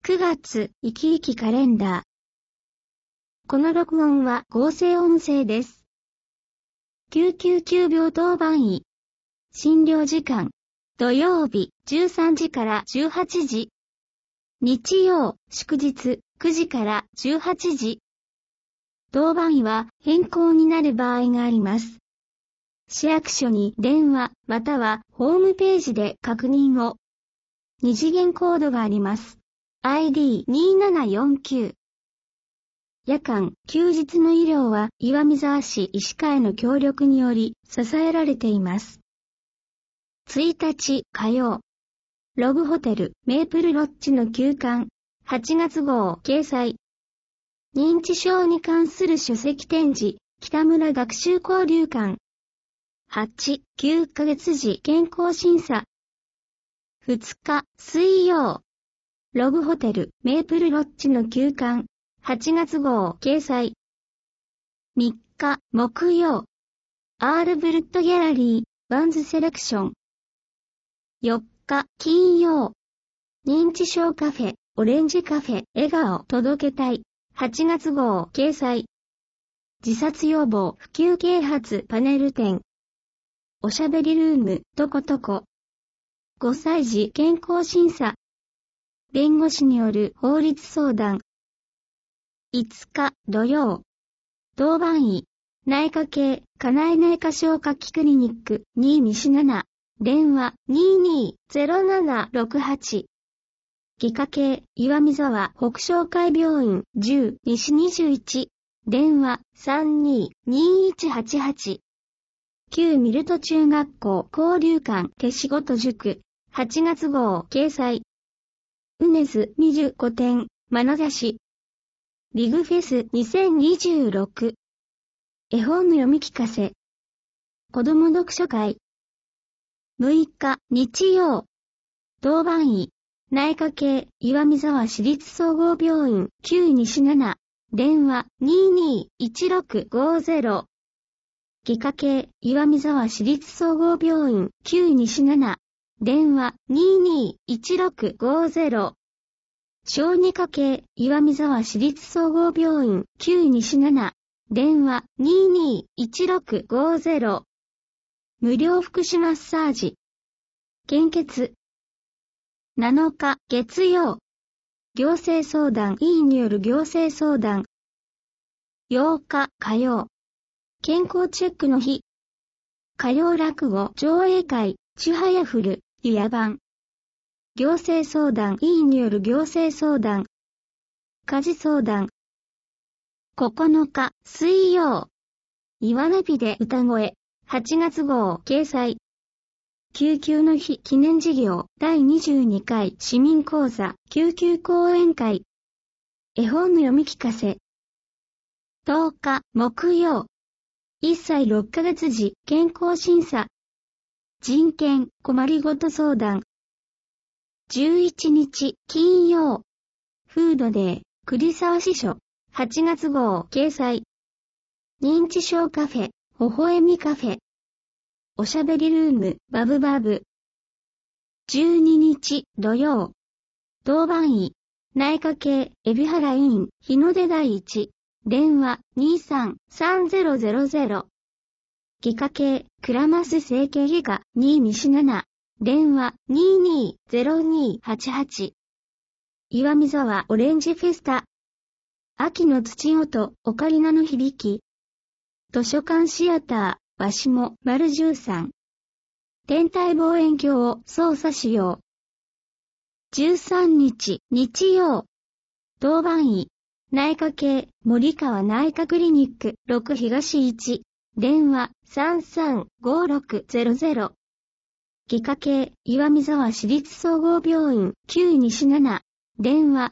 9月、生き生きカレンダー。この録音は合成音声です。999病当番医。診療時間。土曜日、13時から18時。日曜、祝日、9時から18時。当番医は変更になる場合があります。市役所に電話、またはホームページで確認を。二次元コードがあります。ID2749。夜間、休日の医療は岩見沢市医師会の協力により支えられています。1日火曜。ログホテルメープルロッジの休館、8月号掲載。認知症に関する書籍展示、北村学習交流館。8、9ヶ月時健康審査。2日水曜。ログホテルメープルロッジの休館、8月号掲載。3日木曜。アールブルットギャラリー、ワンズセレクション。4日金曜。認知症カフェ、オレンジカフェ、笑顔届けたい、8月号掲載。自殺予防普及啓発パネル展。おしゃべりルーム、とことこ。5歳児健康審査。弁護士による法律相談。5日土曜。当番医、内科系、家内内科消化器クリニック、2西7、電話、220768。外科系、岩見沢北商会病院、10西21、電話、322188。旧ミルト中学校交流館手仕事塾、8月号掲載。うねず25点、眼差し。ビグフェス2026。絵本の読み聞かせ。子供読書会。6日、日曜。当番医、内科系、岩見沢市立総合病院、9西7、電話、221650。外科系、岩見沢市立総合病院、9西7、電話、221650。小児科系、岩見沢市立総合病院、9西7、電話、221650。無料福祉マッサージ。献血。7日、月曜。行政相談委員による行政相談。8日、火曜。健康チェックの日。火曜落語上映会、ちはやふる、ゆや版。行政相談委員による行政相談。家事相談。9日、水曜。岩ナビで歌声、8月号掲載。救急の日記念事業第22回市民講座救急講演会。絵本の読み聞かせ。10日、木曜。1歳6ヶ月時健康審査。人権困りごと相談。11日金曜。フードデー栗沢支所8月号掲載。認知症カフェ微笑みカフェ。おしゃべりルームバブバブ。12日土曜。当番医、内科系海老原院日の出第一。電話233000。外科系倉増整形外科2西7。電話220288。岩見沢オレンジフェスタ。秋の土音オカリナの響き。図書館シアターわしも丸13。天体望遠鏡を操作しよう。13日日曜。当番医、内科系森川内科クリニック6東1。電話335600。外科系岩見沢市立総合病院9西7。電話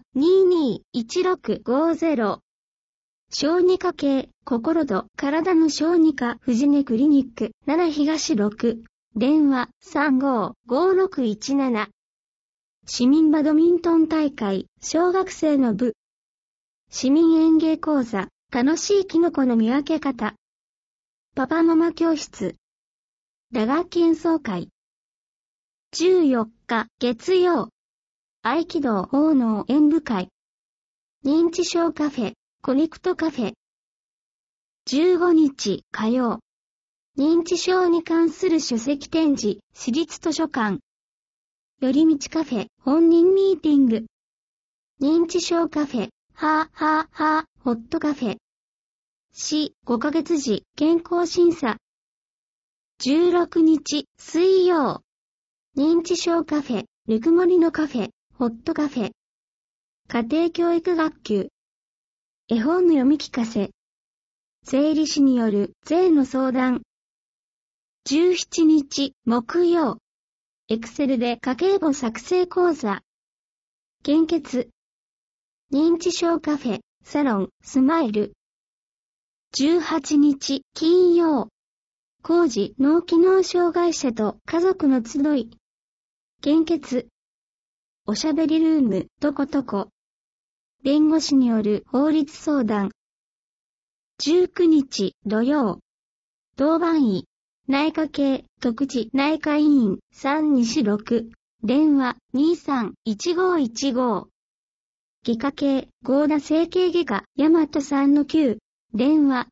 221650。小児科系心と体の小児科藤根クリニック7東6。電話355617。市民バドミントン大会小学生の部。市民園芸講座楽しいキノコの見分け方。パパママ教室。打楽器演奏会。14日月曜。 合気道大能演舞会。認知症カフェ、コネクトカフェ。15日火曜。認知症に関する書籍展示、私立図書館。寄り道カフェ、本人ミーティング。認知症カフェ、ホットカフェ。5ヶ月時、健康審査。16日水曜。認知症カフェ、ぬくもりのカフェ、ホットカフェ。家庭教育学級。絵本の読み聞かせ。税理士による税の相談。17日木曜。エクセルで家計簿作成講座。献血。認知症カフェ、サロン、スマイル。18日金曜。高次脳機能障害者と家族の集い。献血。おしゃべりルーム、とことこ。弁護士による法律相談。19日土曜。当番医。内科系特治内科医院3西6。電話231515。外科系合田整形外科大和3-9。電話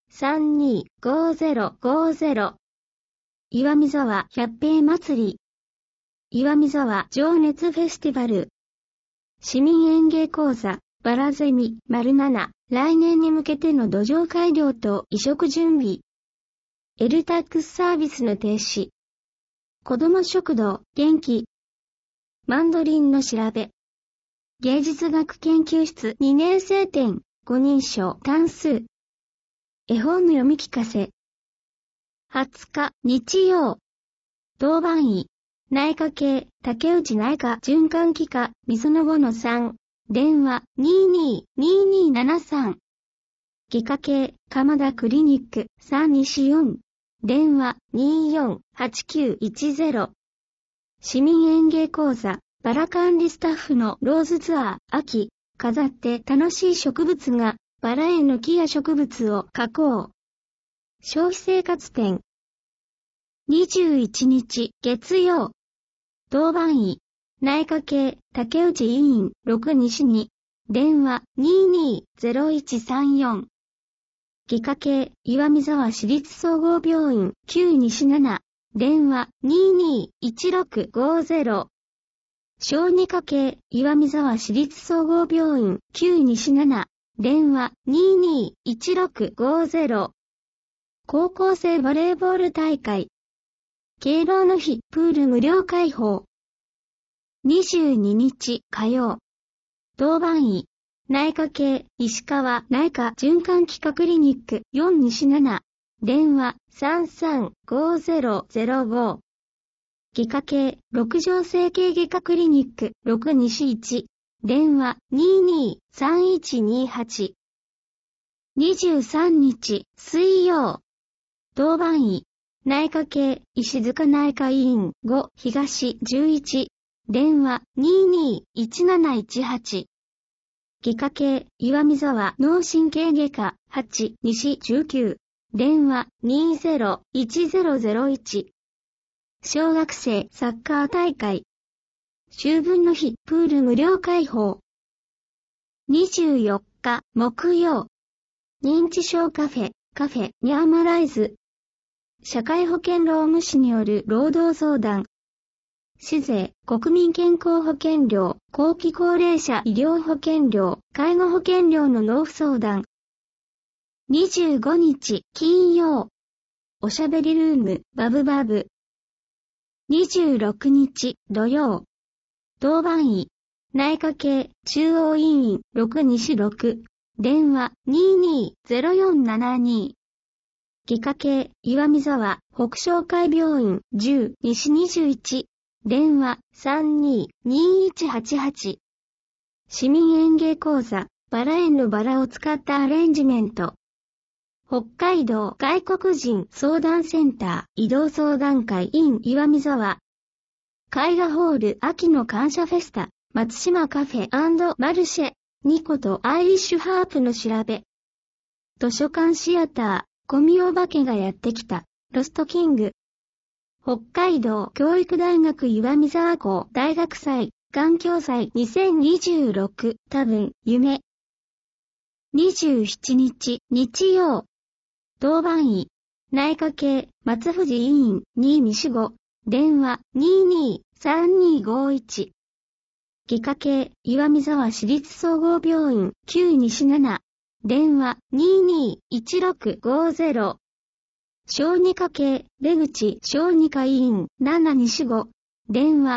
325050。岩見沢百平祭り。岩見沢情熱フェスティバル。市民演芸講座、バラゼミ �7。来年に向けての土壌改良と移植準備。エルタックスサービスの停止。子ども食堂、元気。マンドリンの調べ。芸術学研究室2年生展、5人称単数。絵本の読み聞かせ。20日、日曜。当番医。内科系、竹内内科循環器科、みその5の3。電話222273。外科系、鎌田クリニック3西4。電話248910。市民演芸講座、バラ管理スタッフのローズツアー、秋、飾って楽しい植物が、バラ園の木や植物を加工。消費生活展。21日、月曜。当番医。内科系、竹内医院、6西2。電話220134。外科系、岩見沢市立総合病院、9西7。電話221650。小児科系、岩見沢市立総合病院、9西7。電話221650。高校生バレーボール大会。敬老の日、プール無料開放。22日火曜。当番医。内科系、石川内科循環器科クリニック4西7。電話335005。外科系、六条整形外科クリニック6西1。電話223128。23日水曜。当番医。内科系、石塚内科医院5東11。電話221718。外科系、岩見沢脳神経外科8西19。電話201001。小学生サッカー大会。秋分の日、プール無料開放。24日、木曜。認知症カフェ、ニャーマライズ。社会保険労務士による労働相談。市税、国民健康保険料、後期高齢者医療保険料、介護保険料の納付相談。25日、金曜。おしゃべりルーム、バブバブ。26日、土曜。当番医。内科系、中央医院、6西6。電話220472。外科系、岩見沢、北昇会病院、10西21。電話322188。市民演芸講座、バラ園のバラを使ったアレンジメント。北海道外国人相談センター移動相談会 in 岩見沢。絵画ホール秋の感謝フェスタ、松島カフェ&マルシェ、ニコとアイリッシュハープの調べ。図書館シアター、ゴミお化けがやってきた、ロストキング。北海道教育大学岩見沢校大学祭、 がん共済2026多分夢。27日日曜。当番医。内科系松藤医院2西5。電話223251。外科系岩見沢市立総合病院9西7。電話221650。小児科系出口小児科医院7西5。電話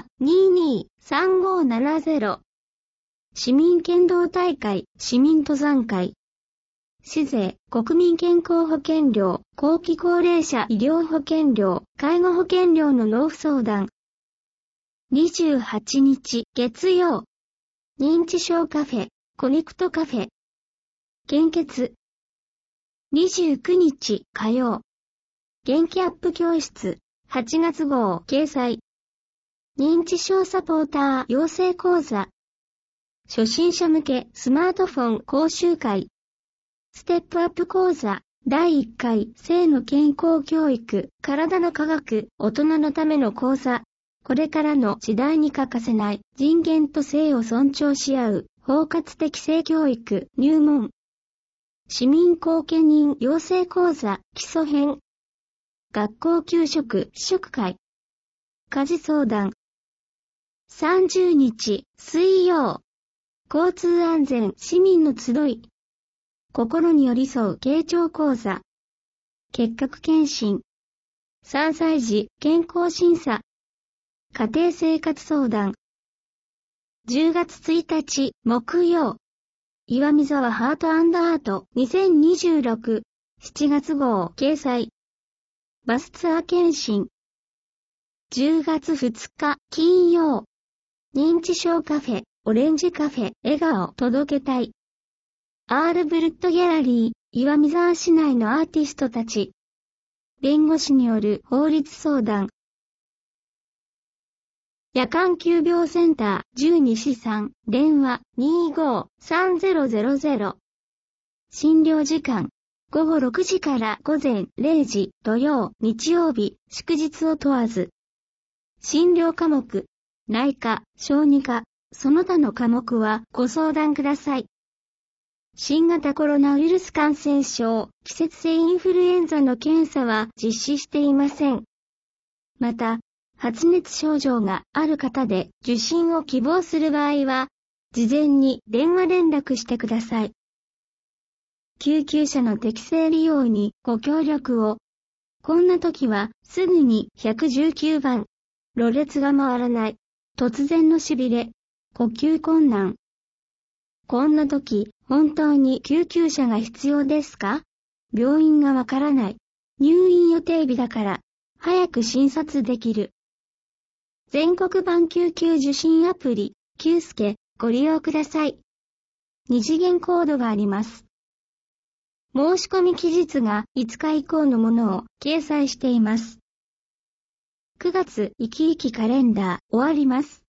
223570。市民剣道大会市民登山会。市税、国民健康保険料、後期高齢者医療保険料、介護保険料の納付相談。28日月曜。認知症カフェ、コネクトカフェ。献血。29日火曜。元気アップ教室、8月号掲載。認知症サポーター養成講座。初心者向けスマートフォン講習会。ステップアップ講座第1回性の健康教育体の科学大人のための講座。これからの時代に欠かせない人権と性を尊重し合う包括的性教育入門。市民後見人養成講座基礎編。学校給食試食会。家事相談。30日水曜。交通安全市民の集い。心に寄り添う傾聴講座。結核検診。3歳児健康審査。家庭生活相談。10月1日木曜。岩見沢ハート&アート2026 7月号掲載。バスツアー検診。10月2日金曜。認知症カフェ、オレンジカフェ、笑顔届けたい。アールブルットギャラリー、岩見沢市内のアーティストたち。弁護士による法律相談。夜間急病センター10西3、電話253000。診療時間。午後6時から午前0時、土曜、日曜日、祝日を問わず。診療科目。内科、小児科、その他の科目はご相談ください。新型コロナウイルス感染症、季節性インフルエンザの検査は実施していません。また、発熱症状がある方で受診を希望する場合は、事前に電話連絡してください。救急車の適正利用にご協力を。こんな時はすぐに119番。ろれつが回らない。突然のしびれ。呼吸困難。こんな時、本当に救急車が必要ですか？病院がわからない。入院予定日だから、早く診察できる。全国版救急受診アプリ、救助、ご利用ください。2次元コードがあります。申し込み期日が5日以降のものを掲載しています。9月生き生きカレンダー終わります。